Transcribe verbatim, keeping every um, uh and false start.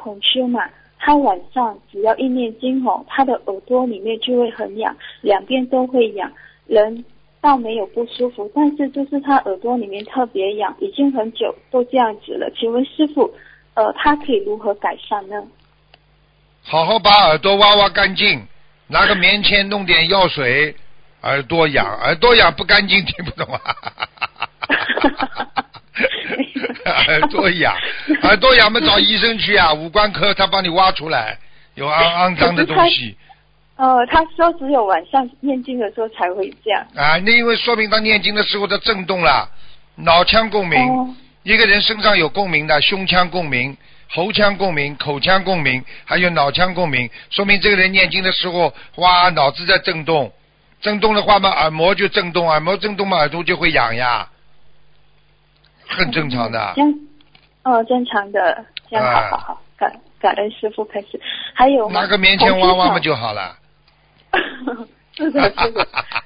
同修嘛，他晚上只要一念经哦，他的耳朵里面就会很痒，两边都会痒，人倒没有不舒服，但是就是他耳朵里面特别痒，已经很久都这样子了。请问师父，呃，他可以如何改善呢？ 好好把耳朵挖挖干净，拿个棉签弄点药水，耳朵痒，耳朵痒不干净，听不懂啊？耳朵痒，耳朵痒嘛找医生去啊，五官科他帮你挖出来，有肮肮脏的东西。 呃，他说只有晚上念经的时候才会这样。 啊，那因为说明他念经的时候他震动了，脑腔共鸣。 哦， 一个人身上有共鸣的，胸腔共鸣、喉腔共鸣、口腔共鸣，还有脑腔共鸣，说明这个人念经的时候，哇，脑子在震动，震动的话嘛，耳膜就震动，耳膜震动嘛，耳朵就会痒呀，很正常的。 这样，哦，正常的，这样好好好，感感恩师父开始。还有拿个棉签挖挖嘛就好了。 是的，是的。